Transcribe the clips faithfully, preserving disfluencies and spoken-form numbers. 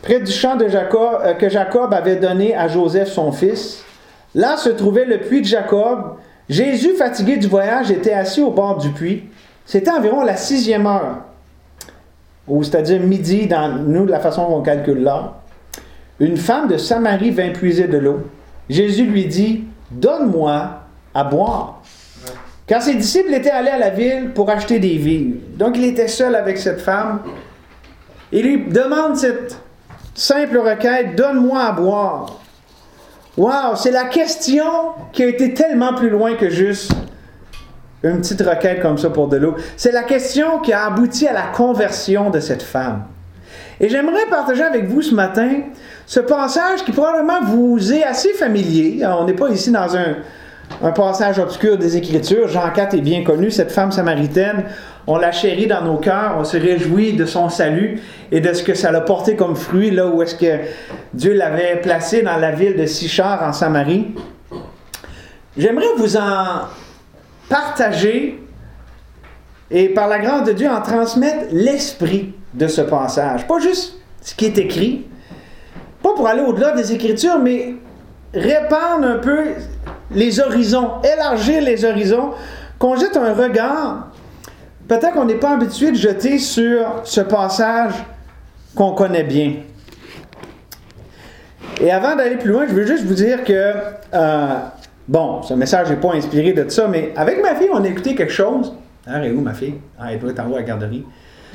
près du champ de Jacob, euh, que Jacob avait donné à Joseph son fils. Là se trouvait le puits de Jacob. Jésus, fatigué du voyage, était assis au bord du puits. C'était environ la sixième heure, ou c'est-à-dire midi, dans nous, de la façon qu'on calcule l'heure. Une femme de Samarie vint puiser de l'eau. Jésus lui dit, « Donne-moi à boire. » Car ses disciples étaient allés à la ville pour acheter des vivres. Donc il était seul avec cette femme. Il lui demande cette simple requête, « Donne-moi à boire. » Wow, c'est la question qui a été tellement plus loin que juste une petite requête comme ça pour de l'eau. C'est la question qui a abouti à la conversion de cette femme. Et j'aimerais partager avec vous ce matin ce passage qui probablement vous est assez familier. On n'est pas ici dans un, un passage obscur des Écritures. Jean quatre est bien connu, cette femme samaritaine. On la chérit dans nos cœurs, on se réjouit de son salut et de ce que ça l'a porté comme fruit, là où est-ce que Dieu l'avait placé dans la ville de Sychar en Samarie. J'aimerais vous en partager et par la grâce de Dieu en transmettre l'esprit de ce passage. Pas juste ce qui est écrit, pas pour aller au-delà des Écritures, mais répandre un peu les horizons, élargir les horizons, qu'on jette un regard. Peut-être qu'on n'est pas habitué de jeter sur ce passage qu'on connaît bien. Et avant d'aller plus loin, je veux juste vous dire que, euh, bon, ce message n'est pas inspiré de ça, mais avec ma fille, on a écouté quelque chose. Ah, elle est où ma fille? Ah, elle doit être en haut à la garderie.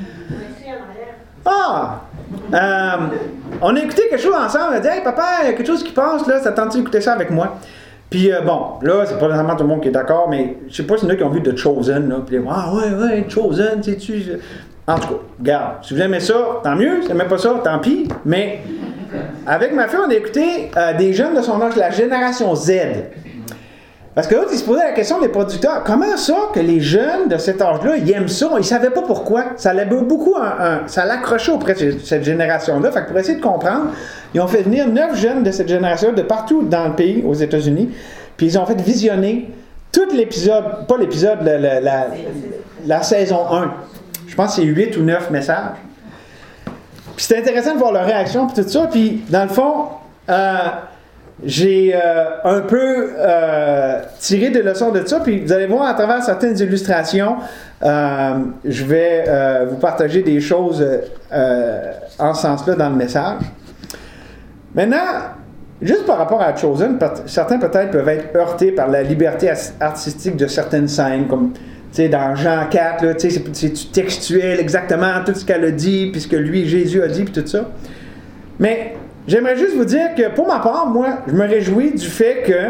Ah! Euh, on a écouté quelque chose ensemble. Elle a dit, hey papa, il y a quelque chose qui passe, là, ça tente d'écouter ça avec moi? Puis euh, bon, là, c'est pas nécessairement tout le monde qui est d'accord, mais je sais pas s'il y en a qui ont vu The Chosen, là, puis ah ouais, ouais, Chosen, sais-tu. En tout cas, regarde, si vous aimez ça, tant mieux, si vous n'aimez pas ça, tant pis, mais avec ma fille, on a écouté euh, des jeunes de son âge, la génération Z. Parce que l'autre, il se posait la question des producteurs, comment ça que les jeunes de cet âge-là, ils aiment ça, ils ne savaient pas pourquoi. Ça l'avait beaucoup, un, un, ça l'accrochait auprès de cette génération-là. Fait que pour essayer de comprendre, ils ont fait venir neuf jeunes de cette génération de partout dans le pays, aux États-Unis, puis ils ont fait visionner tout l'épisode, pas l'épisode, la, la, la, la saison un. Je pense que c'est huit ou neuf messages. Puis c'était intéressant de voir leur réaction, puis tout ça. Puis dans le fond, euh, j'ai euh, un peu euh, tiré des leçons de ça, puis vous allez voir à travers certaines illustrations, euh, je vais euh, vous partager des choses euh, en ce sens-là dans le message. Maintenant, juste par rapport à Chosen, certains peut-être peuvent être heurtés par la liberté artistique de certaines scènes, comme dans Jean quatre, là, c'est, c'est textuel exactement tout ce qu'elle a dit, puis ce que lui, Jésus a dit, puis tout ça. Mais j'aimerais juste vous dire que pour ma part, moi, je me réjouis du fait que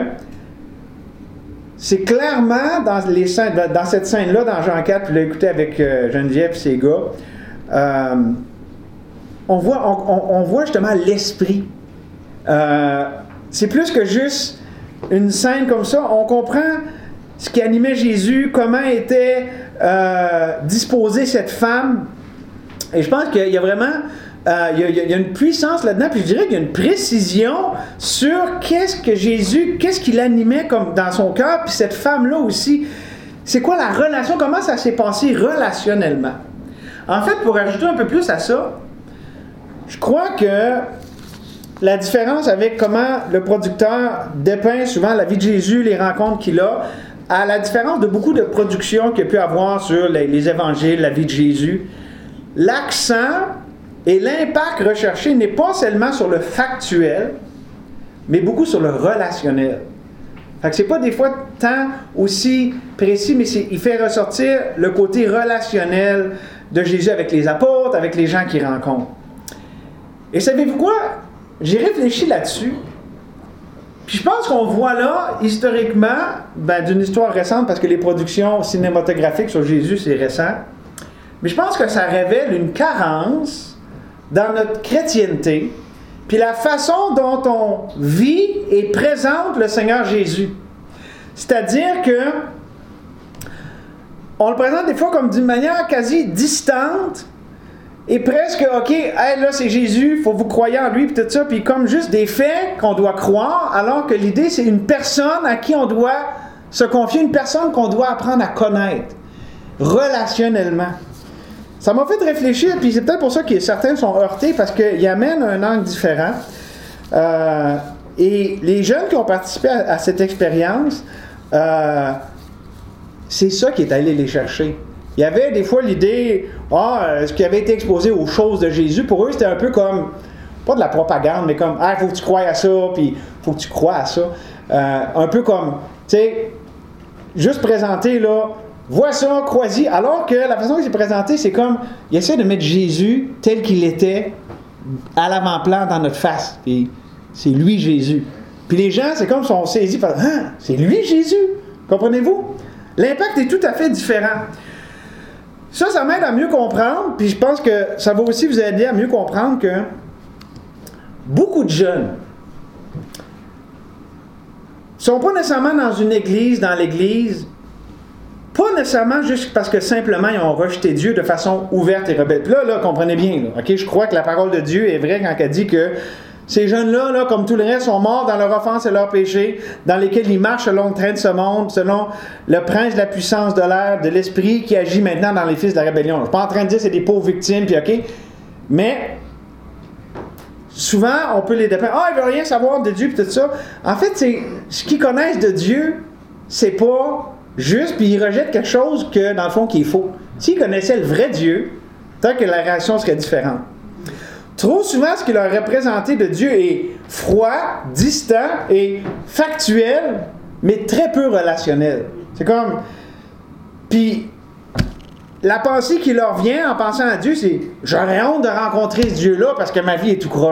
c'est clairement dans, les scènes, dans cette scène-là, dans Jean quatre, puis je l'ai écouté avec euh, Geneviève et ses gars, euh, on, voit, on, on, on voit justement l'esprit. Euh, c'est plus que juste une scène comme ça. On comprend ce qui animait Jésus, comment était euh, disposée cette femme. Et je pense qu'il y a vraiment euh, il, y a, il y a une puissance là-dedans, puis je dirais qu'il y a une précision sur qu'est-ce que Jésus, qu'est-ce qui l'animait comme dans son cœur, puis cette femme-là aussi. C'est quoi la relation, comment ça s'est passé relationnellement. En fait, pour ajouter un peu plus à ça, je crois que la différence avec comment le producteur dépeint souvent la vie de Jésus, les rencontres qu'il a, à la différence de beaucoup de productions qu'il y a pu avoir sur les, les évangiles, la vie de Jésus, l'accent et l'impact recherché n'est pas seulement sur le factuel, mais beaucoup sur le relationnel. Fait que c'est pas des fois tant aussi précis, mais c'est, il fait ressortir le côté relationnel de Jésus avec les apôtres, avec les gens qu'il rencontre. Et savez-vous quoi? J'ai réfléchi là-dessus. Puis je pense qu'on voit là, historiquement, ben, d'une histoire récente, parce que les productions cinématographiques sur Jésus, c'est récent, mais je pense que ça révèle une carence dans notre chrétienté, puis la façon dont on vit et présente le Seigneur Jésus. C'est-à-dire que on le présente des fois comme d'une manière quasi distante, et presque, OK, hey, là, c'est Jésus, il faut vous croire en lui, puis tout ça, puis comme juste des faits qu'on doit croire, alors que l'idée, c'est une personne à qui on doit se confier, une personne qu'on doit apprendre à connaître, relationnellement. ça m'a fait réfléchir, puis c'est peut-être pour ça que certains sont heurtés, parce qu'ils amènent un angle différent. Euh, et les jeunes qui ont participé à, à cette expérience, euh, c'est ça qui est allé les chercher. Il y avait des fois l'idée, ah, ce qui avait été exposé aux choses de Jésus, pour eux, c'était un peu comme, pas de la propagande, mais comme, ah, il faut que tu croies à ça, puis il faut que tu crois à ça. Euh, un peu comme, tu sais, juste présenter, là, vois ça, crois-y. Alors que la façon que c'est présenté, c'est comme, il essaie de mettre Jésus tel qu'il était à l'avant-plan dans notre face. Puis c'est lui Jésus. Puis les gens, c'est comme si on saisit par, ah, c'est lui Jésus. Comprenez-vous? L'impact est tout à fait différent. Ça, ça m'aide à mieux comprendre, puis je pense que ça va aussi vous aider à mieux comprendre que beaucoup de jeunes ne sont pas nécessairement dans une église, dans l'église, pas nécessairement juste parce que simplement ils ont rejeté Dieu de façon ouverte et rebelle. Puis là, là, comprenez bien, là, ok, je crois que la parole de Dieu est vraie quand elle dit que ces jeunes-là, là, comme tout le reste, sont morts dans leur offense et leur péché, dans lesquels ils marchent selon le train de ce monde, selon le prince de la puissance de l'air, de l'esprit qui agit maintenant dans les fils de la rébellion. Je ne suis pas en train de dire que c'est des pauvres victimes, puis ok, mais souvent, on peut les dépeindre. Ah, ils ne veulent rien savoir de Dieu, puis tout ça. En fait, c'est ce qu'ils connaissent de Dieu, c'est pas juste, puis ils rejettent quelque chose que, dans le fond, qui est faux. S'ils connaissaient le vrai Dieu, tant que la réaction serait différente. Trop souvent, ce qui leur est présenté de Dieu est froid, distant et factuel, mais très peu relationnel. C'est comme... Puis, la pensée qui leur vient en pensant à Dieu, c'est « J'aurais honte de rencontrer ce Dieu-là parce que ma vie est tout croche. »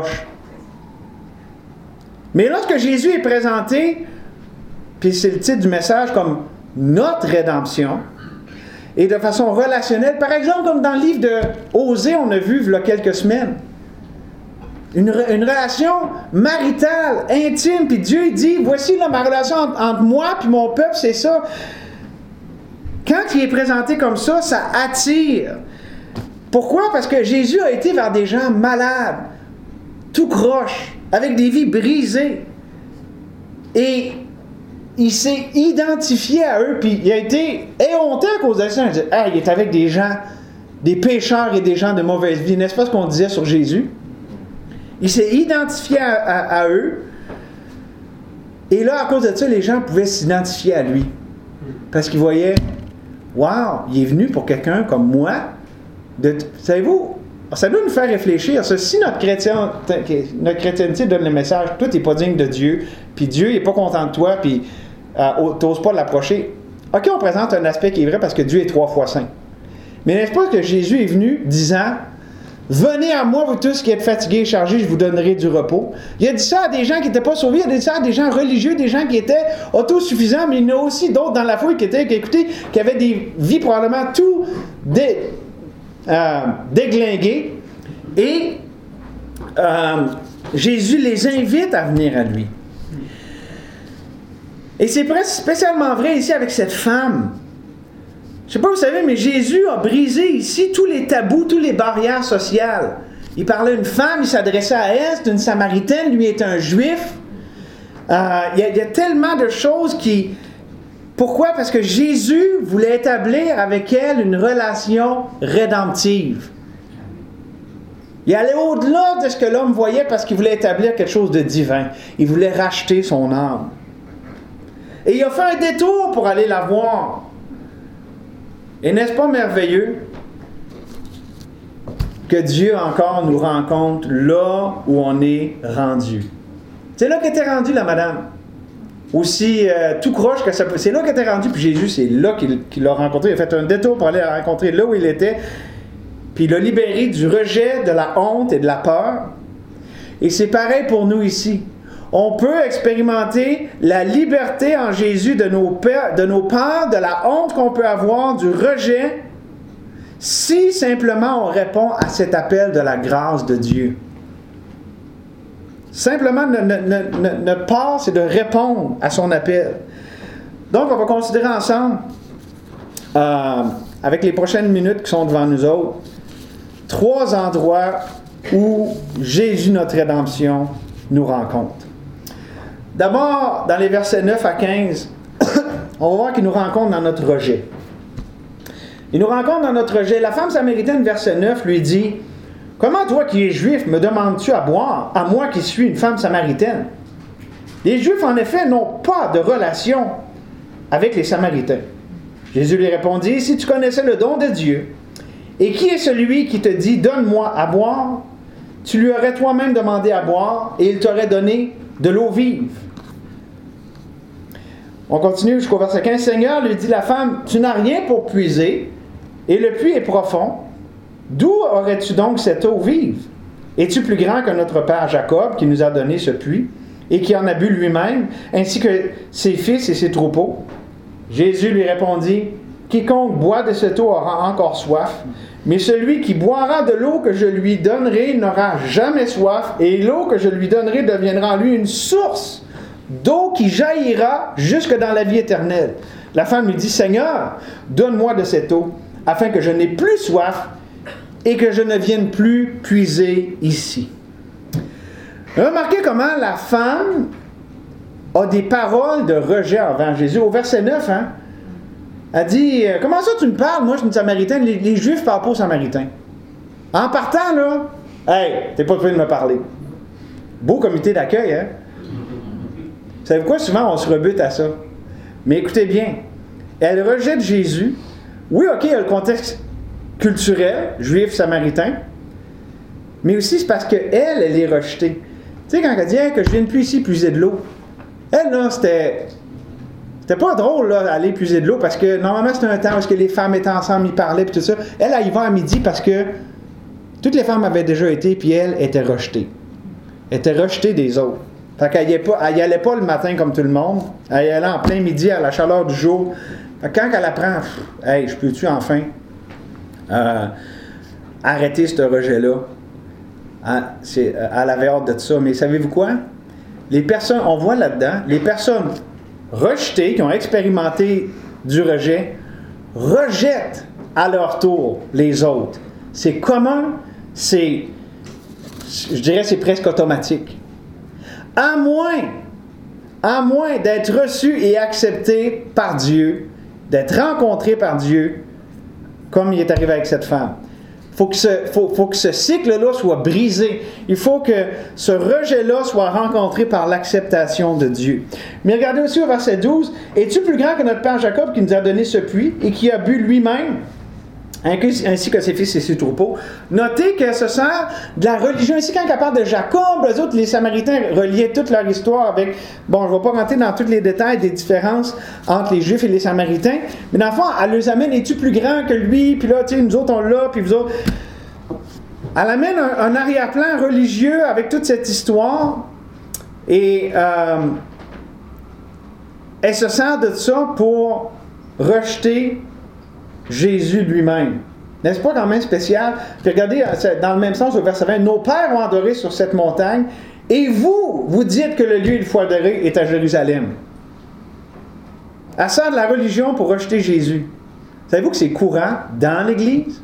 Mais lorsque Jésus est présenté, puis c'est le titre du message comme « Notre rédemption », et de façon relationnelle, par exemple, comme dans le livre de Osée, on a vu il y a quelques semaines, Une, une relation maritale, intime, puis Dieu dit, voici là, ma relation entre, entre moi et mon peuple, c'est ça. Quand il est présenté comme ça, ça attire. Pourquoi? Parce que Jésus a été vers des gens malades, tout croche, avec des vies brisées. Et il s'est identifié à eux, puis il a été éhonté à cause de ça. Il dit, ah, il est avec des gens, des pécheurs et des gens de mauvaise vie. N'est-ce pas ce qu'on disait sur Jésus? Il s'est identifié à, à, à eux. Et là, à cause de ça, les gens pouvaient s'identifier à lui. Parce qu'ils voyaient, wow, il est venu pour quelqu'un comme moi. De, savez-vous, ça doit nous faire réfléchir. Ça, si notre, chrétien, notre chrétienté donne le message, toi, tu n'es pas digne de Dieu, puis Dieu n'est pas content de toi, puis euh, tu n'oses pas l'approcher. OK, on présente un aspect qui est vrai parce que Dieu est trois fois saint. Mais n'est-ce pas que Jésus est venu disant, venez à moi, vous tous qui êtes fatigués et chargés, je vous donnerai du repos. Il a dit ça à des gens qui n'étaient pas sauvés, il a dit ça à des gens religieux, des gens qui étaient autosuffisants, mais il y en a aussi d'autres dans la foule qui étaient, qui, écoutez, qui avaient des vies probablement tout dé, euh, déglinguées. Et euh, Jésus les invite à venir à lui. Et c'est presque spécialement vrai ici avec cette femme. Je ne sais pas, vous savez, mais Jésus a brisé ici tous les tabous, toutes les barrières sociales. Il parlait à une femme, il s'adressait à elle, c'est une Samaritaine, lui est un Juif. Euh, il, y a, il y a tellement de choses qui... Pourquoi? Parce que Jésus voulait établir avec elle une relation rédemptive. Il allait au-delà de ce que l'homme voyait parce qu'il voulait établir quelque chose de divin. Il voulait racheter son âme. Et il a fait un détour pour aller la voir. Et n'est-ce pas merveilleux que Dieu encore nous rencontre là où on est rendu? C'est là qu'était rendue la madame. Aussi euh, tout croche que ça peut. C'est là qu'elle était rendue, puis Jésus, c'est là qu'il, qu'il l'a rencontré. Il a fait un détour pour aller la rencontrer là où il était. Puis il l'a libéré du rejet, de la honte et de la peur. Et c'est pareil pour nous ici. On peut expérimenter la liberté en Jésus de nos peurs, de nos peurs, de la honte qu'on peut avoir, du rejet, si simplement on répond à cet appel de la grâce de Dieu. Simplement, notre part, c'est de répondre à son appel. Donc, on va considérer ensemble, euh, avec les prochaines minutes qui sont devant nous autres, trois endroits où Jésus, notre rédemption, nous rencontre. D'abord, dans les versets neuf à quinze, on va voir qu'il nous rencontre dans notre rejet. Il nous rencontre dans notre rejet. La femme samaritaine, verset neuf, lui dit, « Comment toi qui es juif me demandes-tu à boire, à moi qui suis une femme samaritaine? » Les Juifs, en effet, n'ont pas de relation avec les Samaritains. Jésus lui répondit, « Si tu connaissais le don de Dieu, et qui est celui qui te dit, donne-moi à boire, tu lui aurais toi-même demandé à boire, et il t'aurait donné de l'eau vive. » On continue jusqu'au verset quinze. « Seigneur, lui dit la femme, tu n'as rien pour puiser, et le puits est profond. D'où aurais-tu donc cette eau vive? Es-tu plus grand que notre père Jacob, qui nous a donné ce puits, et qui en a bu lui-même, ainsi que ses fils et ses troupeaux? » Jésus lui répondit, « Quiconque boit de cette eau aura encore soif, mais celui qui boira de l'eau que je lui donnerai n'aura jamais soif, et l'eau que je lui donnerai deviendra en lui une source d'eau qui jaillira jusque dans la vie éternelle. » La femme lui dit, « Seigneur, donne-moi de cette eau, afin que je n'ai plus soif et que je ne vienne plus puiser ici. » Remarquez comment la femme a des paroles de rejet envers Jésus. Au verset neuf, hein, elle dit, « Comment ça tu me parles? Moi, je suis une Samaritaine. Les, les Juifs ne parlent pas aux Samaritains. » En partant, là, « Hey, t'es pas obligé de me parler. » Beau comité d'accueil, hein? Vous savez quoi? Souvent, on se rebute à ça. Mais écoutez bien, elle rejette Jésus. Oui, OK, il y a le contexte culturel, juif, samaritain, mais aussi c'est parce qu'elle, elle est rejetée. Tu sais, quand elle dit hey, que je vienne plus ici puiser de l'eau, elle, là, c'était... C'était pas drôle, là, d'aller puiser de l'eau, parce que normalement, c'était un temps où les femmes étaient ensemble, ils parlaient, puis tout ça. Elle, elle y va à midi parce que toutes les femmes avaient déjà été, puis elle était rejetée. Elle était rejetée des autres. Fait qu'elle n'y allait, allait pas le matin comme tout le monde. Elle y allait en plein midi, à la chaleur du jour. Fait que quand elle apprend, « Hey, je peux-tu enfin euh, arrêter ce rejet-là? » Hein, c'est, elle avait hâte de ça. Mais savez-vous quoi? Les personnes, on voit là-dedans, les personnes rejetées, qui ont expérimenté du rejet, rejettent à leur tour les autres. C'est commun, c'est, je dirais, c'est presque automatique. À moins, à moins d'être reçu et accepté par Dieu, d'être rencontré par Dieu, comme il est arrivé avec cette femme. Il faut que ce, faut, faut que ce cycle-là soit brisé. Il faut que ce rejet-là soit rencontré par l'acceptation de Dieu. Mais regardez aussi au verset douze. « Es-tu plus grand que notre père Jacob qui nous a donné ce puits et qui a bu lui-même, ainsi que ses fils et ses troupeaux? » Notez que ce sert de la religion. Ici, quand elle parle de Jacob, eux autres, les Samaritains reliaient toute leur histoire avec... Bon, je ne vais pas rentrer dans tous les détails des différences entre les Juifs et les Samaritains, mais dans le fond, elle les amène, es-tu plus grand que lui? Puis là, tu sais, nous autres, on l'a, puis vous autres... Elle amène un, un arrière-plan religieux avec toute cette histoire, et euh, elle se sert de ça pour rejeter Jésus lui-même. N'est-ce pas quand même spécial? Puis regardez, dans le même sens, au verset vingt, « Nos pères ont adoré sur cette montagne, et vous, vous dites que le lieu où il faut adorer est à Jérusalem. » Elle sert de la religion pour rejeter Jésus. Savez-vous que c'est courant dans l'Église?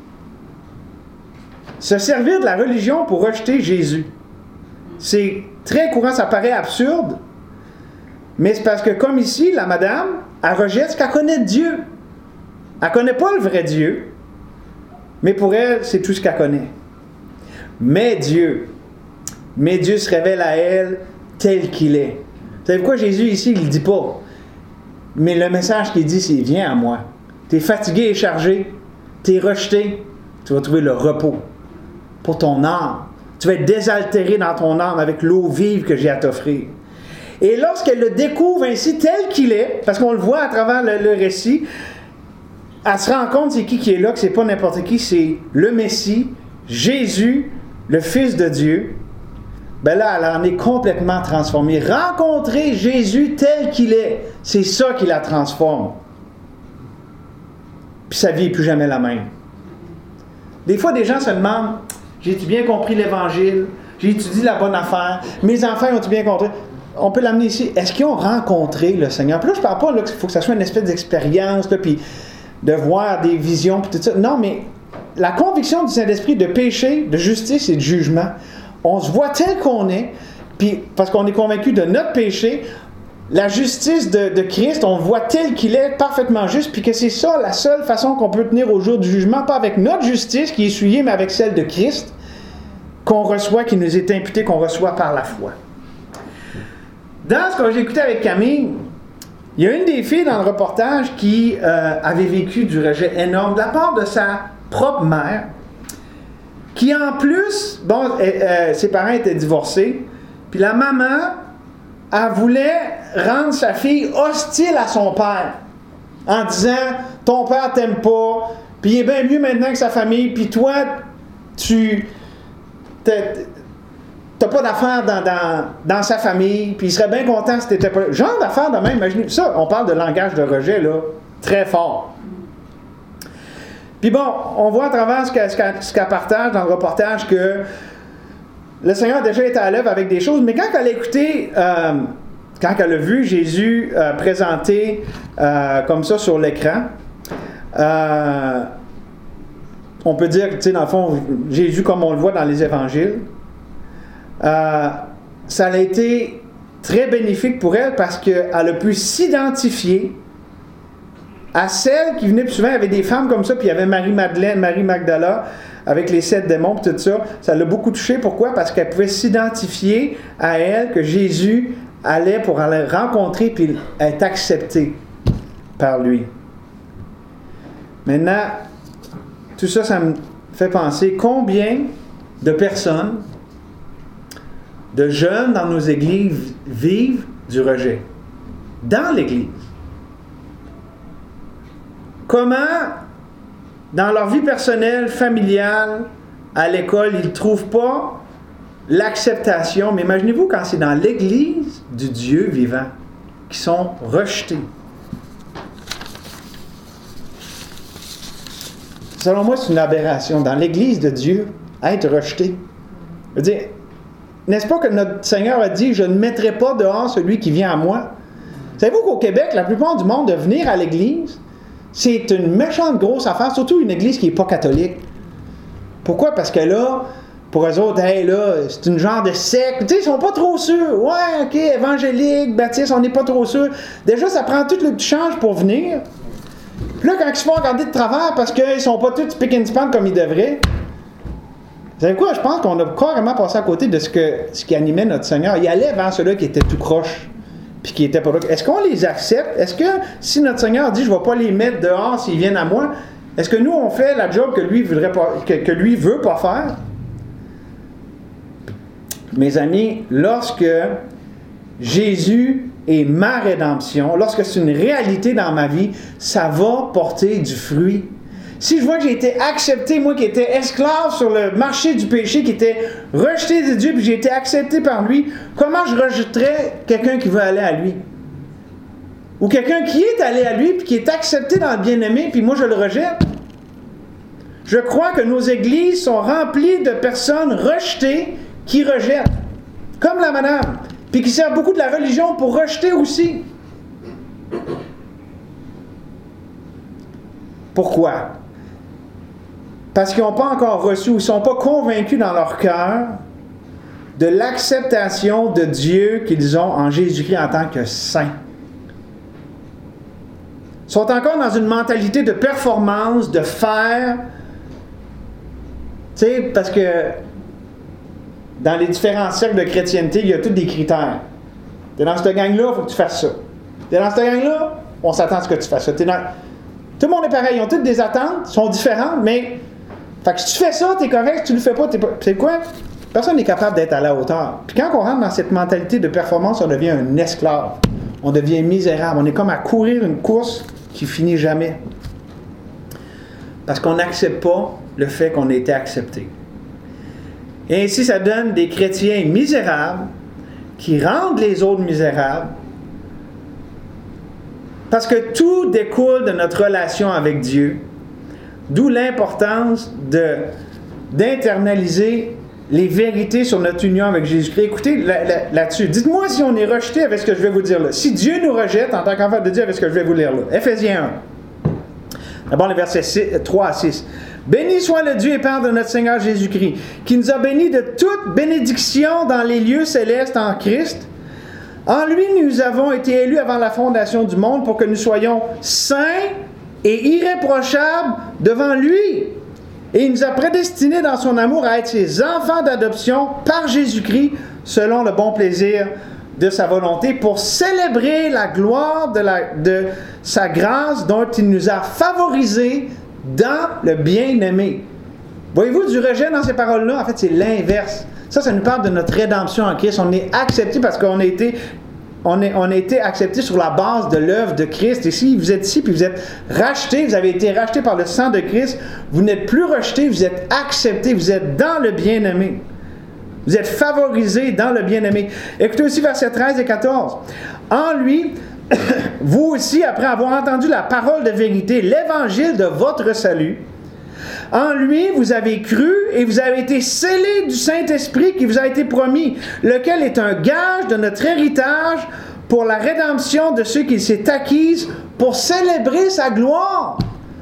Se servir de la religion pour rejeter Jésus. C'est très courant, ça paraît absurde, mais c'est parce que comme ici, la madame, elle rejette ce qu'elle connaît de Dieu. Elle ne connaît pas le vrai Dieu, mais pour elle, c'est tout ce qu'elle connaît. Mais Dieu, mais Dieu se révèle à elle tel qu'il est. Vous savez pourquoi Jésus ici, il ne le dit pas? Mais le message qu'il dit, c'est « Viens à moi. Tu es fatigué et chargé, tu es rejeté, tu vas trouver le repos pour ton âme. Tu vas être désaltéré dans ton âme avec l'eau vive que j'ai à t'offrir. » Et lorsqu'elle le découvre ainsi tel qu'il est, parce qu'on le voit à travers le, le récit, elle se rend compte c'est qui qui est là, que c'est pas n'importe qui, c'est le Messie, Jésus, le Fils de Dieu. Ben là, elle en est complètement transformée. Rencontrer Jésus tel qu'il est, c'est ça qui la transforme. Puis sa vie n'est plus jamais la même. Des fois, des gens se demandent, j'ai-tu bien compris l'Évangile? J'ai-tu dit la bonne affaire? Mes enfants ont-ils bien compris? On peut l'amener ici. Est-ce qu'ils ont rencontré le Seigneur? Puis là, je ne parle pas qu'il faut que ça soit une espèce d'expérience, là, puis de voir des visions, puis tout ça. Non, mais la conviction du Saint-Esprit de péché, de justice et de jugement, on se voit tel qu'on est, puis parce qu'on est convaincu de notre péché, la justice de, de Christ, on le voit tel qu'il est, parfaitement juste, puis que c'est ça la seule façon qu'on peut tenir au jour du jugement, pas avec notre justice qui est essuyée, mais avec celle de Christ, qu'on reçoit, qui nous est imputée, qu'on reçoit par la foi. Dans ce que j'ai écouté avec Camille, il y a une des filles dans le reportage qui euh, avait vécu du rejet énorme de la part de sa propre mère, qui en plus, bon, euh, euh, ses parents étaient divorcés, puis la maman, elle voulait rendre sa fille hostile à son père, en disant, ton père t'aime pas, puis il est bien mieux maintenant que sa famille, puis toi, tu t'as pas d'affaires dans, dans, dans sa famille, puis il serait bien content si t'étais pas... Genre d'affaires de même, imaginez ça, on parle de langage de rejet, là, très fort. Puis bon, on voit à travers ce qu'elle, ce qu'elle, ce qu'elle partage dans le reportage que le Seigneur a déjà été à l'œuvre avec des choses, mais quand elle a écouté, euh, quand elle a vu Jésus euh, présenté euh, comme ça sur l'écran, euh, on peut dire que, tu sais, dans le fond, Jésus comme on le voit dans les évangiles, euh, ça a été très bénéfique pour elle parce qu'elle a pu s'identifier à celles qui venaient plus souvent. Il y avait des femmes comme ça, puis il y avait Marie-Madeleine, Marie-Magdala, avec les sept démons, puis tout ça. Ça l'a beaucoup touché. Pourquoi? Parce qu'elle pouvait s'identifier à elle, que Jésus allait pour aller rencontrer, puis être accepté par lui. Maintenant, tout ça, ça me fait penser combien de personnes, de jeunes dans nos églises vivent du rejet. Dans l'Église. Comment, dans leur vie personnelle, familiale, à l'école, ils ne trouvent pas l'acceptation. Mais imaginez-vous quand c'est dans l'Église du Dieu vivant, qui sont rejetés. Selon moi, c'est une aberration. Dans l'Église de Dieu, être rejeté. Je veux dire, n'est-ce pas que notre Seigneur a dit « Je ne mettrai pas dehors celui qui vient à moi ». Savez-vous qu'au Québec, la plupart du monde, de venir à l'Église, c'est une méchante grosse affaire, surtout une Église qui n'est pas catholique. Pourquoi? Parce que là, pour eux autres, hey, là, c'est une genre de secte. Tu sais, ils sont pas trop sûrs. Ouais, OK, évangélique, baptiste, on n'est pas trop sûrs. Déjà, ça prend tout le petit change pour venir. Puis là, quand ils se font regarder de travers parce qu'ils sont pas tous pick and span comme ils devraient, vous savez quoi? Je pense qu'on a carrément passé à côté de ce, que, ce qui animait notre Seigneur. Il allait vers ceux-là qui étaient tout croches, puis qui étaient pas là. Est-ce qu'on les accepte? Est-ce que si notre Seigneur dit « Je ne vais pas les mettre dehors s'ils viennent à moi », est-ce que nous, on fait la job que lui voudrait pas, que, que lui veut pas faire? Mes amis, lorsque Jésus est ma rédemption, lorsque c'est une réalité dans ma vie, ça va porter du fruit. Si je vois que j'ai été accepté, moi qui étais esclave sur le marché du péché, qui était rejeté de Dieu, puis j'ai été accepté par lui, comment je rejetterais quelqu'un qui veut aller à lui? Ou quelqu'un qui est allé à lui, puis qui est accepté dans le bien-aimé, puis moi je le rejette? Je crois que nos églises sont remplies de personnes rejetées qui rejettent. Comme la madame. Puis qui servent beaucoup de la religion pour rejeter aussi. Pourquoi? Parce qu'ils n'ont pas encore reçu, ou ils ne sont pas convaincus dans leur cœur de l'acceptation de Dieu qu'ils ont en Jésus-Christ en tant que saint. Ils sont encore dans une mentalité de performance, de faire. Tu sais, parce que dans les différents cercles de chrétienté, il y a tous des critères. Tu es dans cette gang-là, il faut que tu fasses ça. Tu es dans cette gang-là, on s'attend à ce que tu fasses ça. T'es dans... Tout le monde est pareil, ils ont toutes des attentes, sont différentes, mais fait que si tu fais ça, tu es correct, si tu le fais pas, tu pas... C'est quoi? Personne n'est capable d'être à la hauteur. Puis quand on rentre dans cette mentalité de performance, on devient un esclave. On devient misérable. On est comme à courir une course qui finit jamais. Parce qu'on n'accepte pas le fait qu'on a été accepté. Et ainsi, ça donne des chrétiens misérables qui rendent les autres misérables. Parce que tout découle de notre relation avec Dieu. D'où l'importance de, d'internaliser les vérités sur notre union avec Jésus-Christ. Écoutez là, là, là-dessus. Dites-moi si on est rejeté avec ce que je vais vous dire là. Si Dieu nous rejette en tant qu'enfant de Dieu avec ce que je vais vous lire là. Éphésiens un. D'abord les versets trois à six. Béni soit le Dieu et Père de notre Seigneur Jésus-Christ, qui nous a bénis de toute bénédiction dans les lieux célestes en Christ, En lui, nous avons été élus avant la fondation du monde pour que nous soyons saints et irréprochables devant lui. Et il nous a prédestinés dans son amour à être ses enfants d'adoption par Jésus-Christ, selon le bon plaisir de sa volonté, pour célébrer la gloire de, la, de sa grâce dont il nous a favorisés dans le bien-aimé. Voyez-vous du rejet dans ces paroles-là? En fait, c'est l'inverse. Ça, ça nous parle de notre rédemption en Christ. On est accepté parce qu'on a été, on est, on a été accepté sur la base de l'œuvre de Christ. Et si vous êtes ici, puis vous êtes rachetés, vous avez été rachetés par le sang de Christ, vous n'êtes plus rejetés, vous êtes acceptés, vous êtes dans le bien-aimé. Vous êtes favorisés dans le bien-aimé. Écoutez aussi versets treize et quatorze. En lui, vous aussi, après avoir entendu la parole de vérité, l'évangile de votre salut, en lui, vous avez cru et vous avez été scellés du Saint-Esprit qui vous a été promis, lequel est un gage de notre héritage pour la rédemption de ceux qu'il s'est acquise pour célébrer sa gloire.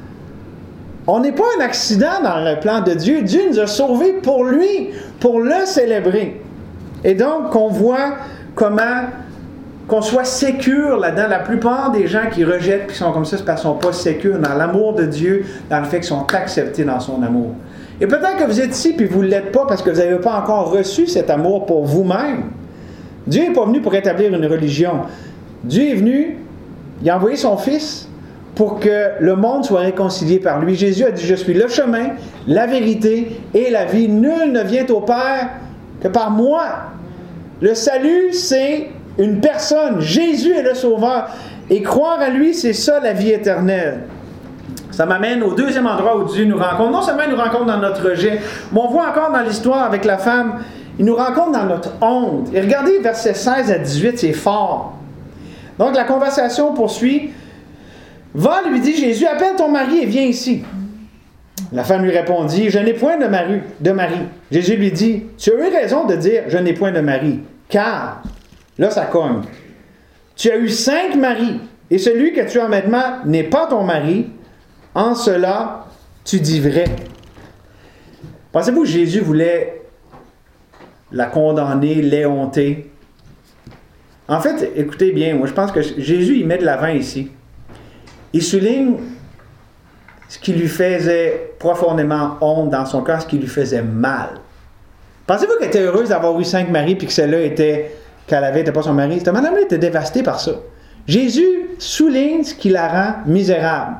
On n'est pas un accident dans le plan de Dieu. Dieu nous a sauvés pour lui, pour le célébrer. Et donc, qu'on voit comment, qu'on soit sécure là-dedans. La plupart des gens qui rejettent et qui sont comme ça, c'est parce qu'ils ne sont pas sécures dans l'amour de Dieu, dans le fait qu'ils sont acceptés dans son amour. Et peut-être que vous êtes ici et vous ne l'êtes pas parce que vous n'avez pas encore reçu cet amour pour vous-même. Dieu n'est pas venu pour établir une religion. Dieu est venu, il a envoyé son Fils pour que le monde soit réconcilié par lui. Jésus a dit, je suis le chemin, la vérité et la vie. Nul ne vient au Père que par moi. Le salut, c'est une personne. Jésus est le Sauveur. Et croire à lui, c'est ça la vie éternelle. Ça m'amène au deuxième endroit où Dieu nous rencontre. Non seulement il nous rencontre dans notre rejet, mais on voit encore dans l'histoire avec la femme, il nous rencontre dans notre honte. Et regardez versets seize à dix-huit, c'est fort. Donc la conversation poursuit. Va, lui dit Jésus, appelle ton mari et viens ici. La femme lui répondit, je n'ai point de mari. De mari. Jésus lui dit, tu as eu raison de dire, je n'ai point de mari. Car, là ça cogne, tu as eu cinq maris, et celui que tu as maintenant n'est pas ton mari. En cela, tu dis vrai. Pensez-vous que Jésus voulait la condamner, l'éhonter? En fait, écoutez bien, moi je pense que Jésus, il met de l'avant ici. Il souligne ce qui lui faisait profondément honte dans son cœur, ce qui lui faisait mal. Pensez-vous qu'elle était heureuse d'avoir eu cinq maris puis que celle-là était, qu'elle avait, n'était pas son mari? Cette madame-là était dévastée par ça. Jésus souligne ce qui la rend misérable.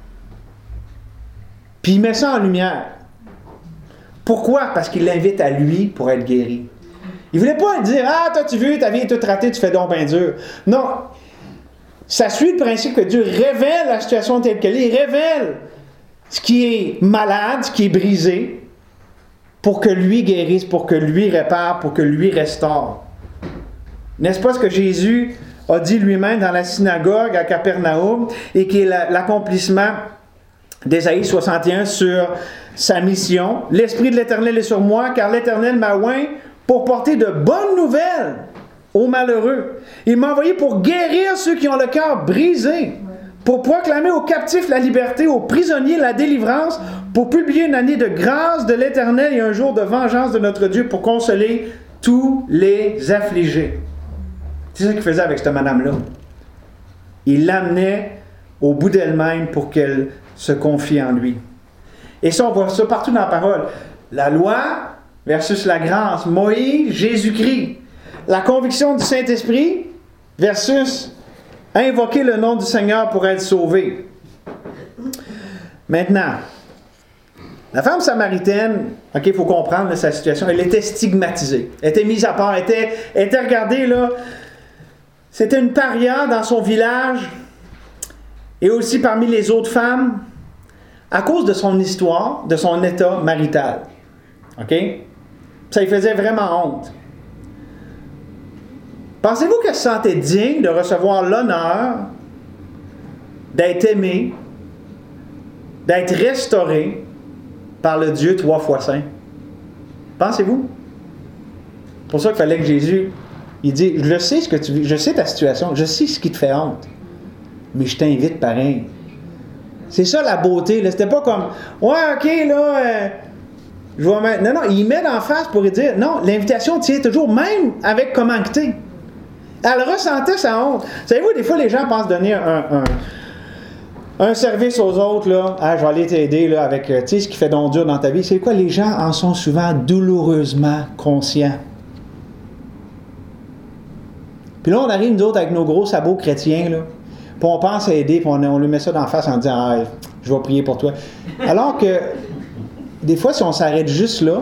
Puis il met ça en lumière. Pourquoi? Parce qu'il l'invite à lui pour être guéri. Il ne voulait pas dire « Ah, toi tu veux, ta vie est toute ratée, tu fais donc bien dur. » Non. Ça suit le principe que Dieu révèle la situation telle qu'elle est. Il révèle ce qui est malade, ce qui est brisé, pour que lui guérisse, pour que lui répare, pour que lui restaure. N'est-ce pas ce que Jésus a dit lui-même dans la synagogue à Capernaum et qui est l'accomplissement d'Ésaïe soixante et un sur sa mission? « L'Esprit de l'Éternel est sur moi, car l'Éternel m'a oint pour porter de bonnes nouvelles aux malheureux. Il m'a envoyé pour guérir ceux qui ont le cœur brisé, pour proclamer aux captifs la liberté, aux prisonniers la délivrance, pour publier une année de grâce de l'Éternel et un jour de vengeance de notre Dieu, pour consoler tous les affligés. » C'est ça qu'il faisait avec cette madame-là. Il l'amenait au bout d'elle-même pour qu'elle se confie en lui. Et ça, on voit ça partout dans la parole. La loi versus la grâce. Moïse, Jésus-Christ. La conviction du Saint-Esprit versus invoquer le nom du Seigneur pour être sauvé. Maintenant, la femme samaritaine, ok, il faut comprendre là, sa situation, elle était stigmatisée. Elle était mise à part, elle était, elle était regardée là. C'était une paria dans son village et aussi parmi les autres femmes à cause de son histoire, de son état marital. Ok? Ça lui faisait vraiment honte. Pensez-vous qu'elle se sentait digne de recevoir l'honneur d'être aimée, d'être restaurée par le Dieu trois fois saint? Pensez-vous? C'est pour ça qu'il fallait que Jésus, il dit, je sais ce que tu vis, je sais ta situation, je sais ce qui te fait honte, mais je t'invite pareil. C'est ça la beauté, là. C'était pas comme, ouais, ok, là, euh, je vais mettre... Non, non, il met en face pour lui dire, non, l'invitation tient toujours, même avec comment que t'es. Elle ressentait sa honte. Savez-vous, des fois, les gens pensent donner un, un, un service aux autres, là. Ah, je vais aller t'aider, là, avec, tu sais, ce qui fait donc dur dans ta vie. C'est quoi? Les gens en sont souvent douloureusement conscients. Puis là, on arrive, nous autres, avec nos gros sabots chrétiens, là. Puis on pense à aider, puis on, on lui met ça dans la face en disant « Ah, je vais prier pour toi. » Alors que, des fois, si on s'arrête juste là,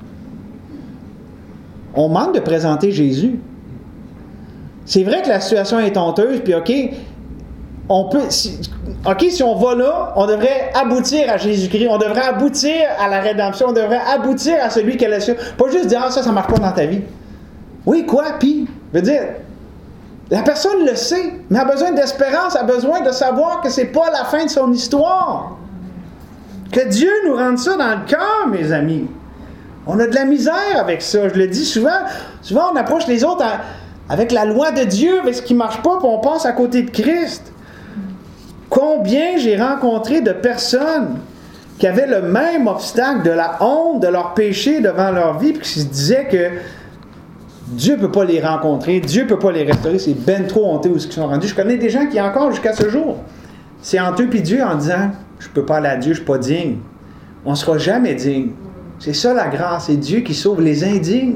on manque de présenter Jésus. C'est vrai que la situation est honteuse, puis OK, on peut... Si, OK, si on va là, on devrait aboutir à Jésus-Christ, on devrait aboutir à la rédemption, on devrait aboutir à celui qui est là-dessus. Pas juste dire « Ah, ça, ça ne marche pas dans ta vie. » Oui, quoi? Puis, je veux dire... La personne le sait, mais a besoin d'espérance, a besoin de savoir que c'est pas la fin de son histoire. Que Dieu nous rende ça dans le cœur, mes amis. On a de la misère avec ça. Je le dis souvent. Souvent, on approche les autres à, avec la loi de Dieu, avec ce qui ne marche pas, puis on passe à côté de Christ. Combien j'ai rencontré de personnes qui avaient le même obstacle de la honte, de leur péché devant leur vie, puis qui se disaient que Dieu ne peut pas les rencontrer, Dieu ne peut pas les restaurer, c'est ben trop honteux où ils sont rendus. Je connais des gens qui, encore jusqu'à ce jour, c'est entre eux et Dieu en disant « Je ne peux pas aller à Dieu, je ne suis pas digne. » On ne sera jamais digne. C'est ça la grâce, c'est Dieu qui sauve les indignes.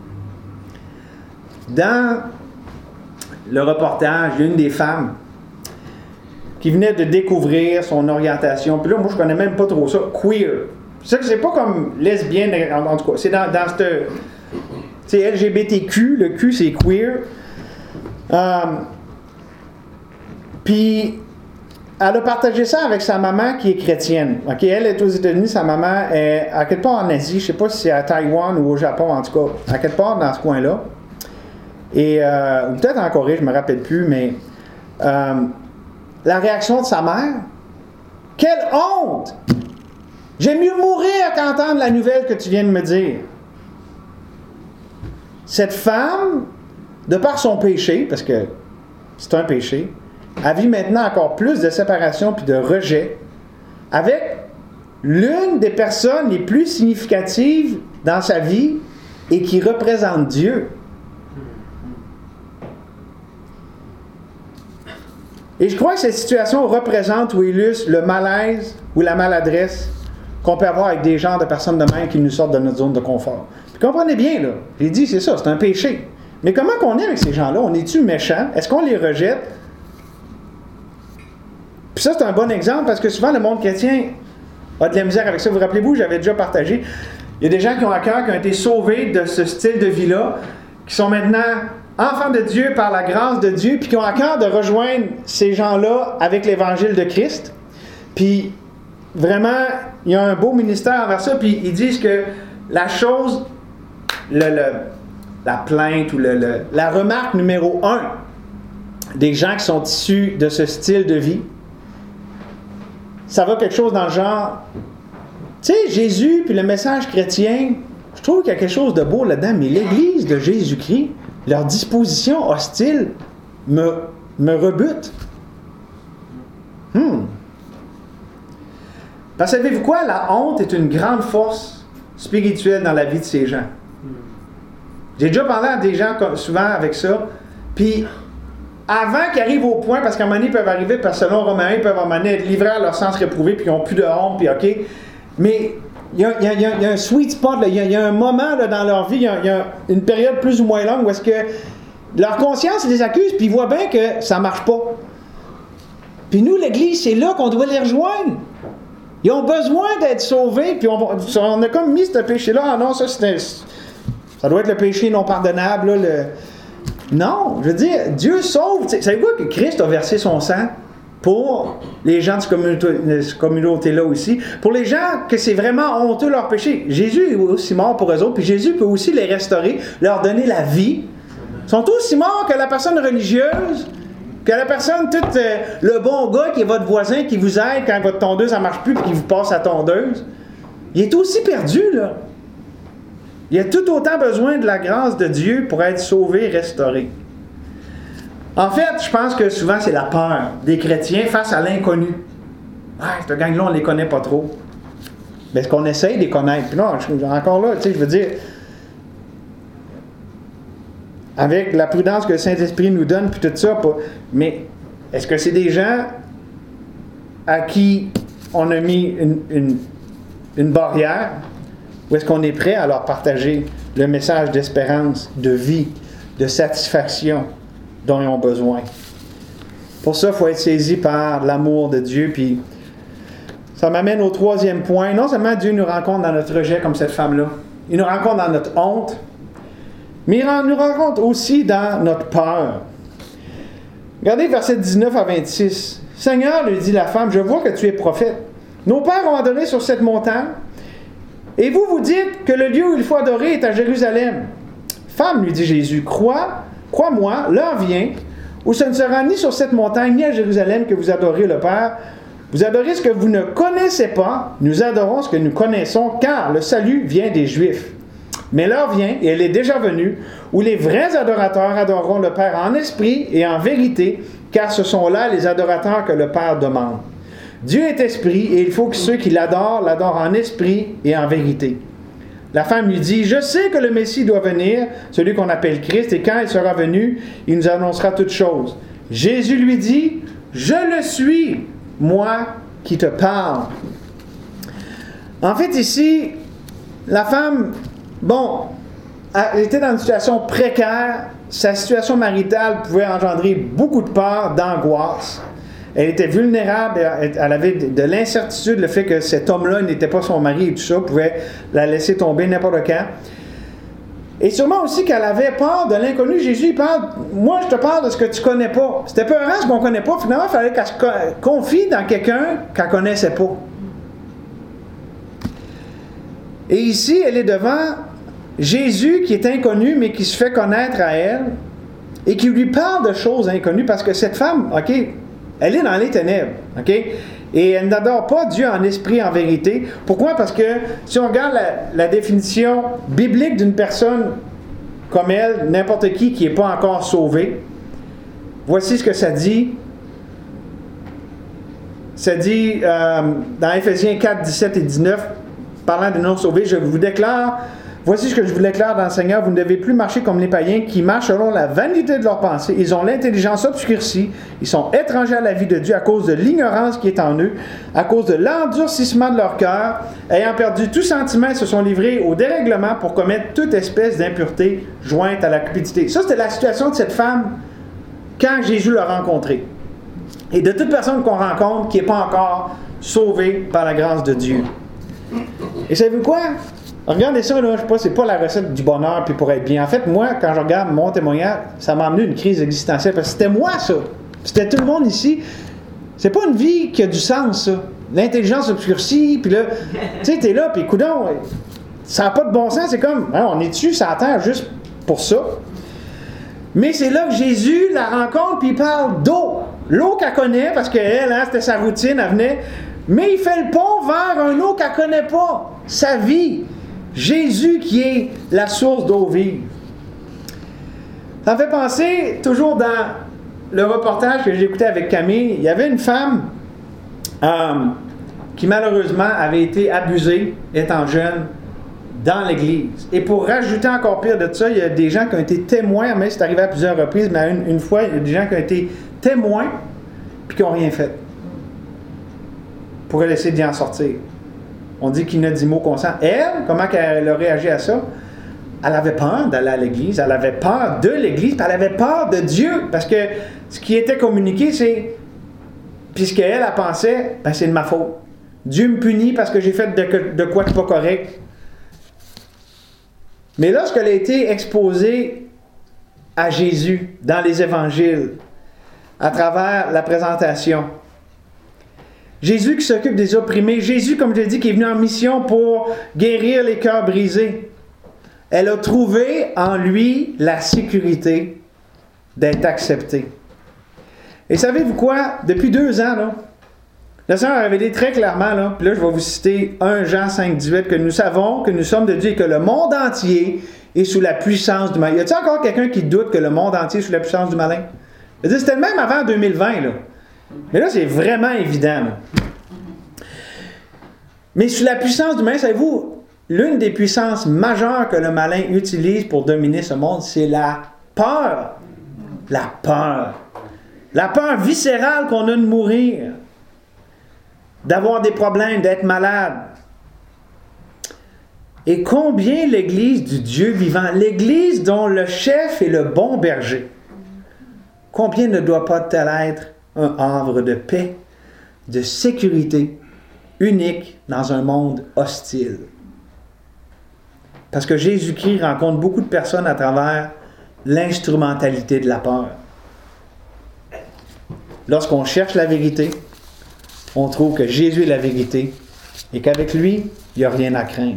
Dans le reportage, il y a une des femmes qui venait de découvrir son orientation, puis là, moi, je ne connais même pas trop ça, queer. C'est c'est pas comme lesbienne, en, en tout cas, c'est dans, dans cette... C'est L G B T Q, le Q c'est queer. Euh, Puis, elle a partagé ça avec sa maman qui est chrétienne. Okay? Elle est aux États-Unis, sa maman est à quelque part en Asie, je ne sais pas si c'est à Taïwan ou au Japon en tout cas, à quelque part dans ce coin-là. Et, euh, ou peut-être en Corée, je ne me rappelle plus, mais euh, la réaction de sa mère, quelle honte! J'aime mieux mourir qu'entendre la nouvelle que tu viens de me dire. Cette femme, de par son péché, parce que c'est un péché, elle vit maintenant encore plus de séparation puis de rejet avec l'une des personnes les plus significatives dans sa vie et qui représente Dieu. Et je crois que cette situation représente ou illustre le malaise ou la maladresse qu'on peut avoir avec des genres de personnes de même qui nous sortent de notre zone de confort. Puis comprenez bien, là, j'ai dit, c'est ça, c'est un péché. Mais comment qu'on est avec ces gens-là? On est-tu méchants? Est-ce qu'on les rejette? Puis ça, c'est un bon exemple parce que souvent, le monde chrétien a de la misère avec ça. Vous rappelez-vous, j'avais déjà partagé, il y a des gens qui ont à cœur, qui ont été sauvés de ce style de vie-là, qui sont maintenant enfants de Dieu par la grâce de Dieu, puis qui ont à cœur de rejoindre ces gens-là avec l'Évangile de Christ. Puis, vraiment, il y a un beau ministère envers ça, puis ils disent que la chose... Le, le, la plainte ou le, le, la remarque numéro un des gens qui sont issus de ce style de vie, ça va quelque chose dans le genre, tu sais, Jésus puis le message chrétien, je trouve qu'il y a quelque chose de beau là-dedans, mais l'Église de Jésus-Christ, leur disposition hostile me, me rebute. Hmm. Parce que savez-vous quoi? La honte est une grande force spirituelle dans la vie de ces gens. J'ai déjà parlé à des gens souvent avec ça. Puis, avant qu'ils arrivent au point, parce qu'à un moment donné, ils peuvent arriver, parce que selon Romains, ils peuvent à un moment donné être livrés à leur sens réprouvé, puis ils n'ont plus de honte, puis OK. Mais il y a, y a, y a, y a un sweet spot, il y, y a un moment là, dans leur vie, il y, y a une période plus ou moins longue où est-ce que leur conscience les accuse, puis ils voient bien que ça ne marche pas. Puis nous, l'Église, c'est là qu'on doit les rejoindre. Ils ont besoin d'être sauvés, puis on, on a comme mis ce péché-là. Ah non, ça, c'est un... Ça doit être le péché non pardonnable. Là, le... Non, je veux dire, Dieu sauve. Savez-vous que Christ a versé son sang pour les gens de cette communauté-là aussi? Pour les gens que c'est vraiment honteux leur péché. Jésus est aussi mort pour eux autres, puis Jésus peut aussi les restaurer, leur donner la vie. Ils sont aussi morts que la personne religieuse, que la personne, tout euh, le bon gars qui est votre voisin, qui vous aide quand votre tondeuse ne marche plus, puis qui vous passe la tondeuse. Il est aussi perdu, là. Il a tout autant besoin de la grâce de Dieu pour être sauvé, restauré. En fait, je pense que souvent, c'est la peur des chrétiens face à l'inconnu. Ah, cette gang-là, on ne les connaît pas trop. Mais est-ce qu'on essaye de les connaître? Puis non, encore là, tu sais, je veux dire, avec la prudence que le Saint-Esprit nous donne, puis tout ça. Pas... Mais est-ce que c'est des gens à qui on a mis une, une, une barrière, ou est-ce qu'on est prêt à leur partager le message d'espérance, de vie, de satisfaction dont ils ont besoin? Pour ça, il faut être saisi par l'amour de Dieu. Puis ça m'amène au troisième point. Non seulement Dieu nous rencontre dans notre rejet comme cette femme-là, il nous rencontre dans notre honte, mais il nous rencontre aussi dans notre peur. Regardez versets dix-neuf à vingt-six. « Seigneur, lui dit la femme, je vois que tu es prophète. Nos pères ont adoré sur cette montagne, et vous vous dites que le lieu où il faut adorer est à Jérusalem. Femme, lui dit Jésus, crois, crois-moi, l'heure vient où ce ne sera ni sur cette montagne ni à Jérusalem que vous adorez le Père. Vous adorez ce que vous ne connaissez pas, nous adorons ce que nous connaissons, car le salut vient des Juifs. Mais l'heure vient, et elle est déjà venue, où les vrais adorateurs adoreront le Père en esprit et en vérité, car ce sont là les adorateurs que le Père demande. Dieu est esprit, et il faut que ceux qui l'adorent l'adorent en esprit et en vérité. La femme lui dit, « Je sais que le Messie doit venir, celui qu'on appelle Christ, et quand il sera venu, il nous annoncera toutes choses. » Jésus lui dit, « Je le suis, moi qui te parle. » En fait, ici, la femme, bon, elle était dans une situation précaire. Sa situation maritale pouvait engendrer beaucoup de peur, d'angoisse. Elle était vulnérable, elle avait de l'incertitude, le fait que cet homme-là n'était pas son mari et tout ça, pouvait la laisser tomber n'importe quand. Et sûrement aussi qu'elle avait peur de l'inconnu. Jésus, il parle, moi je te parle de ce que tu connais pas. C'était peurant ce qu'on connaît pas. Finalement, il fallait qu'elle se confie dans quelqu'un qu'elle connaissait pas. Et ici, elle est devant Jésus qui est inconnu, mais qui se fait connaître à elle, et qui lui parle de choses inconnues, parce que cette femme, ok, elle est dans les ténèbres, ok? Et elle n'adore pas Dieu en esprit, en vérité. Pourquoi? Parce que si on regarde la, la définition biblique d'une personne comme elle, n'importe qui qui n'est pas encore sauvé, voici ce que ça dit. Ça dit euh, dans Éphésiens quatre, dix-sept et dix-neuf, parlant des non-sauvés, je vous déclare, voici ce que je vous déclare dans le Seigneur, vous ne devez plus marcher comme les païens qui marchent selon la vanité de leurs pensées. Ils ont l'intelligence obscurcie, ils sont étrangers à la vie de Dieu à cause de l'ignorance qui est en eux, à cause de l'endurcissement de leur cœur, ayant perdu tout sentiment, ils se sont livrés au dérèglement pour commettre toute espèce d'impureté jointe à la cupidité. Ça, c'était la situation de cette femme quand Jésus l'a rencontrée. Et de toute personne qu'on rencontre qui n'est pas encore sauvée par la grâce de Dieu. Et savez-vous quoi? Regardez ça, là, je sais pas, c'est pas la recette du bonheur puis pour être bien. En fait, moi, quand je regarde mon témoignage, ça m'a amené une crise existentielle parce que c'était moi, ça. C'était tout le monde ici. C'est pas une vie qui a du sens, ça. L'intelligence obscurcie, puis là, tu sais, t'es là, puis coudonc, ça n'a pas de bon sens. C'est comme, hein, on est dessus, ça attend juste pour ça. Mais c'est là que Jésus la rencontre, puis il parle d'eau. L'eau qu'elle connaît, parce qu'elle, hein, c'était sa routine, elle venait. Mais il fait le pont vers un eau qu'elle connaît pas. Sa vie. Jésus qui est la source d'eau vive. Ça me fait penser, toujours dans le reportage que j'ai écouté avec Camille, il y avait une femme euh, qui malheureusement avait été abusée étant jeune dans l'Église. Et pour rajouter encore pire de ça, il y a des gens qui ont été témoins, mais c'est arrivé à plusieurs reprises, mais une, une fois, il y a des gens qui ont été témoins puis qui n'ont rien fait pour essayer d'y en sortir. On dit qu'il n'a dit mot consent. Elle, comment elle a réagi à ça? Elle avait peur d'aller à l'Église, elle avait peur de l'Église, puis elle avait peur de Dieu, parce que ce qui était communiqué, c'est, puisqu'elle, elle pensait, ben c'est de ma faute. Dieu me punit parce que j'ai fait de, de quoi de pas correct. Mais lorsqu'elle a été exposée à Jésus dans les évangiles, à travers la présentation, Jésus qui s'occupe des opprimés, Jésus, comme je l'ai dit, qui est venu en mission pour guérir les cœurs brisés, elle a trouvé en lui la sécurité d'être acceptée. Et savez-vous quoi? Depuis deux ans, là, le Seigneur a révélé très clairement, là, puis là je vais vous citer un Jean cinq, dix-huit, que nous savons que nous sommes de Dieu et que le monde entier est sous la puissance du malin. Y a-t-il encore quelqu'un qui doute que le monde entier est sous la puissance du malin? Je veux dire, c'était le même avant deux mille vingt, là. Mais là, c'est vraiment évident. Là. Mais sous la puissance du malin, savez-vous, l'une des puissances majeures que le malin utilise pour dominer ce monde, c'est la Peur. La peur. La peur viscérale qu'on a de mourir, d'avoir des problèmes, d'être malade. Et combien l'Église du Dieu vivant, l'Église dont le chef est le bon berger, combien ne doit pas-elle être un havre de paix, de sécurité, unique dans un monde hostile? Parce que Jésus-Christ rencontre beaucoup de personnes à travers l'instrumentalité de la peur. Lorsqu'on cherche la vérité, on trouve que Jésus est la vérité et qu'avec lui, il n'y a rien à craindre.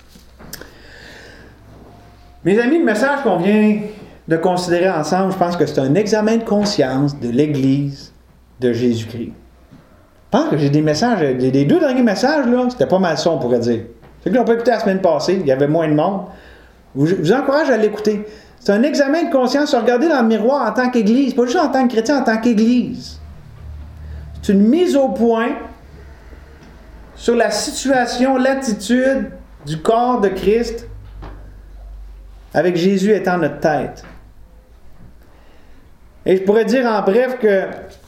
Mes amis, le message qu'on vient de considérer ensemble, je pense que c'est un examen de conscience de l'Église de Jésus-Christ. Je pense que j'ai des messages, les deux derniers messages, là, c'était pas mal ça, on pourrait dire. Ceux qui l'ont pas écouté la semaine passée, il y avait moins de monde. Je vous encourage à l'écouter. C'est un examen de conscience, se regarder dans le miroir en tant qu'Église, pas juste en tant que chrétien, en tant qu'Église. C'est une mise au point sur la situation, l'attitude du corps de Christ avec Jésus étant notre tête. Et je pourrais dire en bref que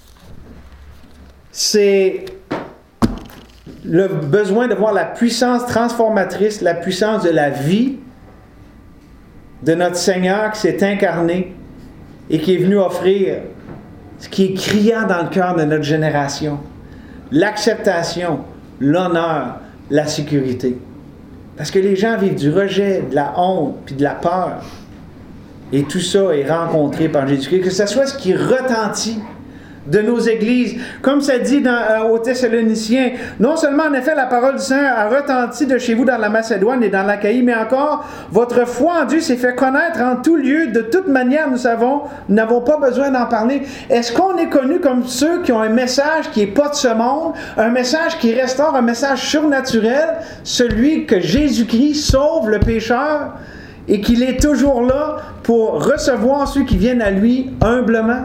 c'est le besoin de voir la puissance transformatrice, la puissance de la vie de notre Seigneur qui s'est incarné et qui est venu offrir ce qui est criant dans le cœur de notre génération. L'acceptation, l'honneur, la sécurité. Parce que les gens vivent du rejet, de la honte, puis de la peur. Et tout ça est rencontré par Jésus-Christ. Que ce soit ce qui retentit de nos églises. Comme ça dit dans, euh, aux Thessaloniciens, non seulement en effet la parole du Seigneur a retenti de chez vous dans la Macédoine et dans l'Achaïe, mais encore votre foi en Dieu s'est fait connaître en tout lieu. De toute manière, nous savons, nous n'avons pas besoin d'en parler. Est-ce qu'on est connu comme ceux qui ont un message qui n'est pas de ce monde, un message qui restaure, un message surnaturel, celui que Jésus-Christ sauve le pécheur et qu'il est toujours là pour recevoir ceux qui viennent à lui humblement?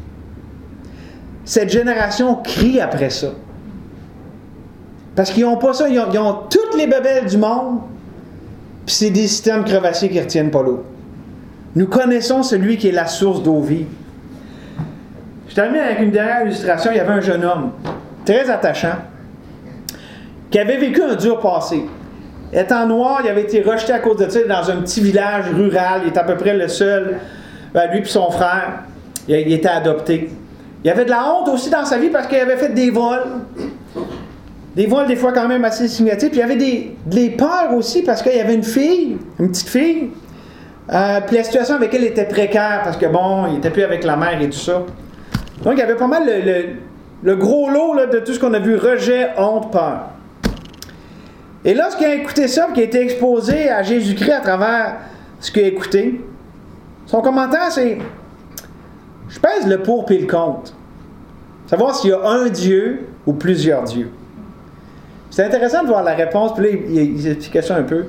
Cette génération crie après ça. Parce qu'ils n'ont pas ça, ils ont, ils ont toutes les bébelles du monde, puis c'est des systèmes crevassiers qui ne retiennent pas l'eau. Nous connaissons celui qui est la source d'eau vive. Je termine avec une dernière illustration. Il y avait un jeune homme, très attachant, qui avait vécu un dur passé. Étant noir, il avait été rejeté à cause de ça dans un petit village rural. Il était à peu près le seul, ben, lui et son frère. Il, il était adopté. Il y avait de la honte aussi dans sa vie parce qu'il avait fait des vols. Des vols des fois quand même assez significatifs. Puis il y avait des, des peurs aussi parce qu'il y avait une fille, une petite fille. Euh, puis la situation avec elle était précaire parce que bon, il n'était plus avec la mère et tout ça. Donc il y avait pas mal le, le, le gros lot là, de tout ce qu'on a vu. Rejet, honte, peur. Et lorsqu'il a écouté ça, qu'il a été exposé à Jésus-Christ à travers ce qu'il a écouté, son commentaire c'est: je pèse le pour et le contre. Savoir s'il y a un Dieu ou plusieurs dieux. C'est intéressant de voir la réponse, puis là, il, il expliquait ça un peu.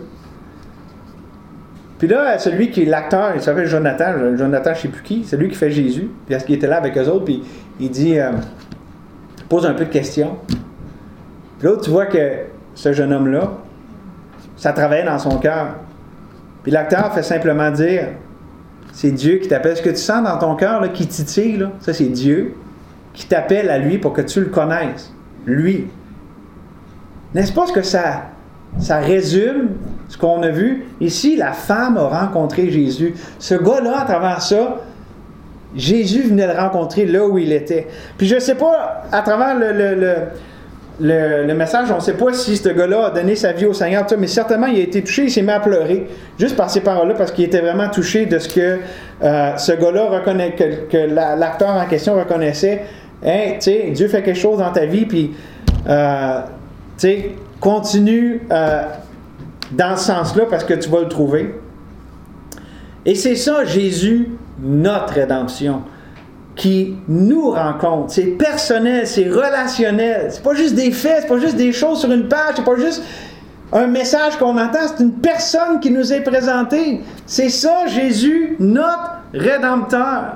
Puis là, celui qui est l'acteur, il s'appelle Jonathan, Jonathan, je ne sais plus qui, c'est lui qui fait Jésus, puis parce qu'il était là avec eux autres, puis il dit, euh, il pose un peu de questions. Puis là, tu vois que ce jeune homme-là, ça travaillait dans son cœur. Puis l'acteur fait simplement dire: c'est Dieu qui t'appelle. Ce que tu sens dans ton cœur, là, qui titille, là, ça c'est Dieu qui t'appelle à lui pour que tu le connaisses. Lui. N'est-ce pas ce que ça, ça résume ce qu'on a vu? Ici, la femme a rencontré Jésus. Ce gars-là, à travers ça, Jésus venait le rencontrer là où il était. Puis je ne sais pas, à travers le, le, le, le, le message, on ne sait pas si ce gars-là a donné sa vie au Seigneur, mais certainement il a été touché, il s'est mis à pleurer, juste par ces paroles-là, parce qu'il était vraiment touché de ce que euh, ce gars-là reconnaît, que, que la, l'acteur en question reconnaissait. Hein, tu sais, Dieu fait quelque chose dans ta vie, puis euh, tu sais, continue euh, dans ce sens-là, parce que tu vas le trouver. Et c'est ça, Jésus, notre rédemption, qui nous rencontre. C'est personnel, c'est relationnel. C'est pas juste des faits, c'est pas juste des choses sur une page, c'est pas juste un message qu'on entend, c'est une personne qui nous est présentée. C'est ça, Jésus, notre Rédempteur.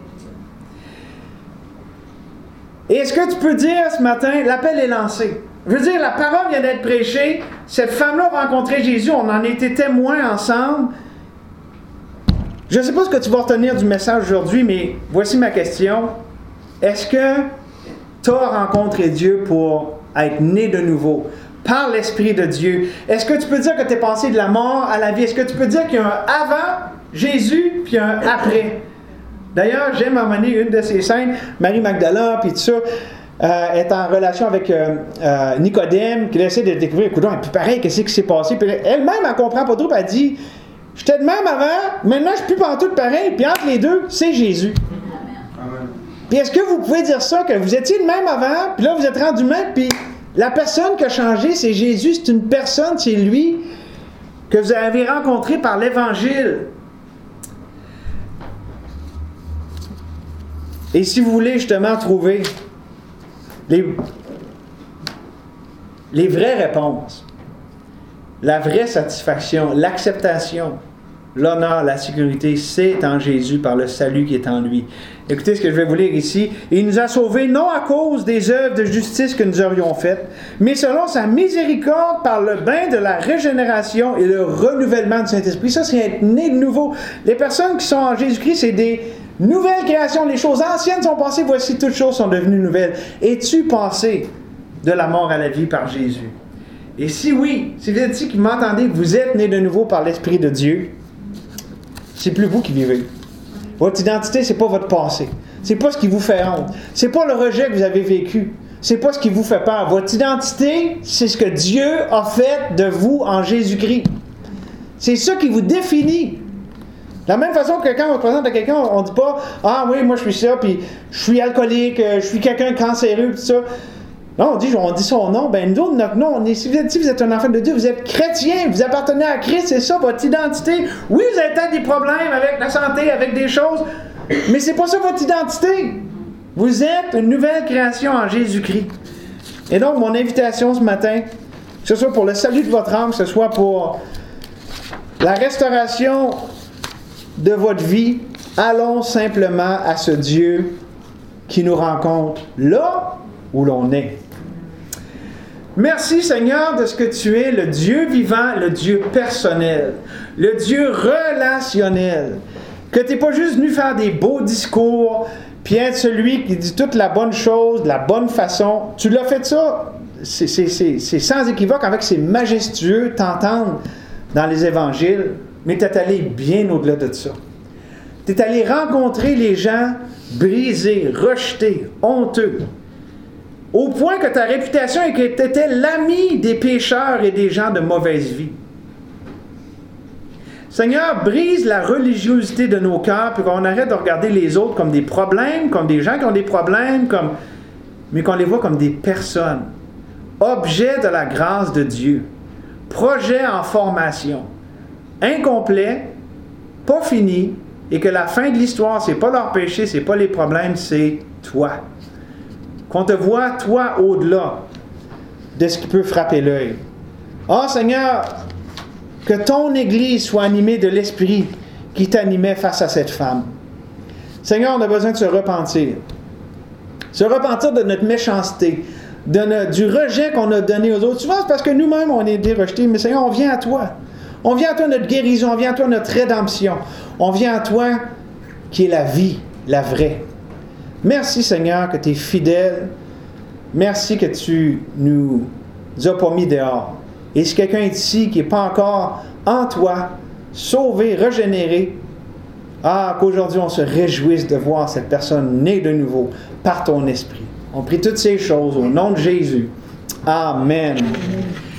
Et est-ce que tu peux dire ce matin, l'appel est lancé? Je veux dire, la parole vient d'être prêchée, cette femme-là a rencontré Jésus, on en était témoins ensemble. Je ne sais pas ce que tu vas retenir du message aujourd'hui, mais voici ma question. Est-ce que tu as rencontré Dieu pour être né de nouveau par l'Esprit de Dieu? Est-ce que tu peux dire que tu es passé de la mort à la vie? Est-ce que tu peux dire qu'il y a un avant Jésus puis un après? D'ailleurs, j'aime à un moment donné une de ces scènes, Marie Magdala puis tout ça, euh, est en relation avec euh, euh, Nicodème, qui essaie de découvrir, écoute, puis pareil, qu'est-ce qui s'est passé? Puis elle-même, elle comprend pas trop, puis elle dit, j'étais de même avant, maintenant je suis plus pantoute pareil, puis entre les deux, c'est Jésus. Amen. Puis est-ce que vous pouvez dire ça, que vous étiez de même avant, puis là vous êtes rendu même, puis la personne qui a changé, c'est Jésus, c'est une personne, c'est lui, que vous avez rencontré par l'Évangile. Et si vous voulez justement trouver les, les vraies réponses, la vraie satisfaction, l'acceptation, l'honneur, la sécurité, c'est en Jésus par le salut qui est en lui. Écoutez ce que je vais vous lire ici. Il nous a sauvés non à cause des œuvres de justice que nous aurions faites, mais selon sa miséricorde par le bain de la régénération et le renouvellement du Saint-Esprit. Ça, c'est être né de nouveau. Les personnes qui sont en Jésus-Christ, c'est des nouvelles créations. Les choses anciennes sont passées, voici toutes choses sont devenues nouvelles. Es-tu passé de la mort à la vie par Jésus? Et si oui, si vous êtes ici qui m'entendez, vous êtes né de nouveau par l'Esprit de Dieu, c'est plus vous qui vivez. Votre identité, c'est pas votre passé. C'est pas ce qui vous fait honte. C'est pas le rejet que vous avez vécu. C'est pas ce qui vous fait peur. Votre identité, c'est ce que Dieu a fait de vous en Jésus-Christ. C'est ça qui vous définit. De la même façon que quand on se présente à quelqu'un, on ne dit pas « Ah oui, moi je suis ça, puis je suis alcoolique, je suis quelqu'un de cancéreux, tout ça. » Non, on dit, on dit son nom. Ben nous, notre nom, on est, si vous êtes, si vous êtes un enfant de Dieu, vous êtes chrétien, vous appartenez à Christ, c'est ça votre identité. Oui, vous avez peut-être des problèmes avec la santé, avec des choses, mais c'est pas ça votre identité. Vous êtes une nouvelle création en Jésus-Christ. Et donc, mon invitation ce matin, que ce soit pour le salut de votre âme, que ce soit pour la restauration de votre vie, allons simplement à ce Dieu qui nous rencontre là où l'on est. Merci Seigneur de ce que tu es, le Dieu vivant, le Dieu personnel, le Dieu relationnel, que tu n'es pas juste venu faire des beaux discours, puis être celui qui dit toute la bonne chose, de la bonne façon. Tu l'as fait ça, c'est, c'est, c'est, c'est sans équivoque, avec c'est majestueux t'entendre dans les évangiles, mais tu es allé bien au-delà de ça. Tu es allé rencontrer les gens brisés, rejetés, honteux, au point que ta réputation est que tu étais l'ami des pécheurs et des gens de mauvaise vie. Seigneur, brise la religiosité de nos cœurs, puis qu'on arrête de regarder les autres comme des problèmes, comme des gens qui ont des problèmes, comme, mais qu'on les voit comme des personnes, objets de la grâce de Dieu, projets en formation, incomplets, pas finis, et que la fin de l'histoire, c'est pas leur péché, c'est pas les problèmes, c'est toi. Qu'on te voit, toi, au-delà de ce qui peut frapper l'œil. Oh Seigneur, que ton Église soit animée de l'Esprit qui t'animait face à cette femme. Seigneur, on a besoin de se repentir. Se repentir de notre méchanceté, de notre, du rejet qu'on a donné aux autres. Souvent, c'est parce que nous-mêmes, on est été rejetés, mais Seigneur, on vient à toi. On vient à toi notre guérison, on vient à toi notre rédemption. On vient à toi qui est la vie, la vraie. Merci Seigneur que tu es fidèle. Merci que tu nous as pas mis dehors. Et si quelqu'un est ici qui n'est pas encore en toi, sauvé, régénéré, ah, qu'aujourd'hui on se réjouisse de voir cette personne née de nouveau par ton esprit. On prie toutes ces choses au nom de Jésus. Amen. Amen.